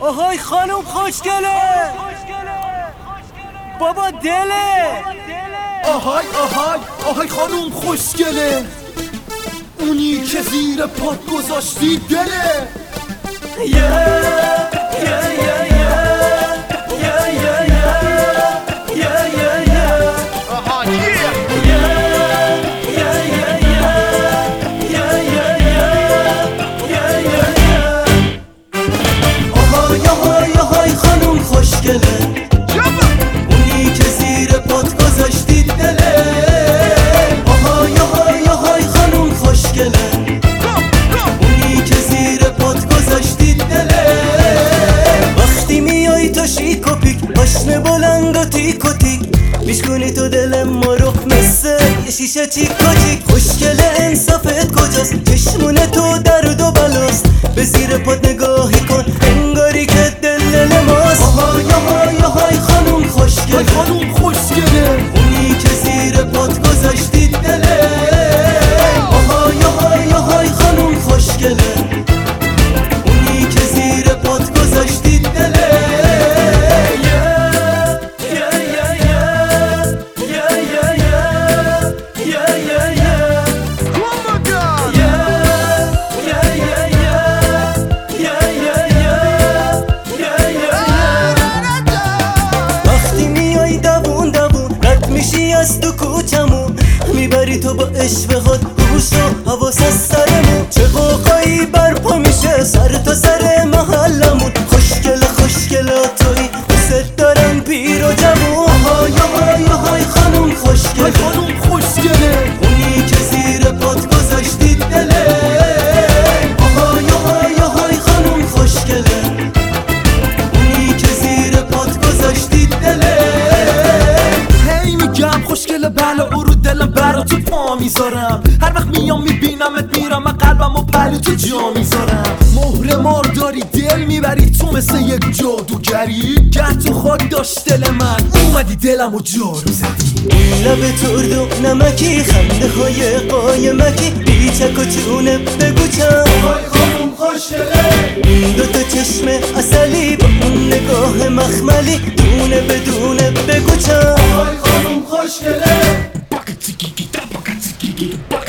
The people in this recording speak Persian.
آهای خانوم خوشگله، بابا دله. آهای خانوم خوشگله، اونی که زیر پات گذاشتی دله. آهای خانوم خوشگله، اونی که زیر پات گذاشتی دله. آهای خانوم خوشگله، اونی که زیر پات گذاشتی دله. وقتی میای تو شیک و پیک، پاشنه بلند و تیک و تیک، میشکنی تو دل ما رو مثل یه شیشه چیک و چیک. خوشگله انصافت کجاست؟ چشمون تو درد و بلاست. به زیر پات نگاهی کن انگاری که دل ماست. آهای خانوم خوشگله، اونی که زیر پات گذاشتی دله. آهای خانوم خوشگله، اونی که زیر پات گذاشتی دله. از تو کوچمون میبری تو با عشق خود گوش و حواس از سرمون. چه قوقایی برپا میشه سر تا سر محلمون. خوشگله توی دوست دارم پیر و جوون. آهای خانوم خوشگله، اونی که زیر پات گذاشتی دله. آهای خانوم خوشگله، اونی که زیر پات گذاشتی دله. خوشگله بله او رو دلم برا تو پا میذارم. هر وقت میام میبینمت میرم من قلبم و پلو تو جا میذارم. مهر مار داری دل میبری تو مثل یک جادوگری. گر تو خاک داشت دل من اومدی دلم و جارو زدی. لب ترد و نمکی، خنده های قایمکی، بیچک و چونه بگو چم. آهای خانوم خوشگله، دوتا چشم اصلی با اون نگاه مخملی، دونه بدونه بگو چم. آهای خانوم خوشگله.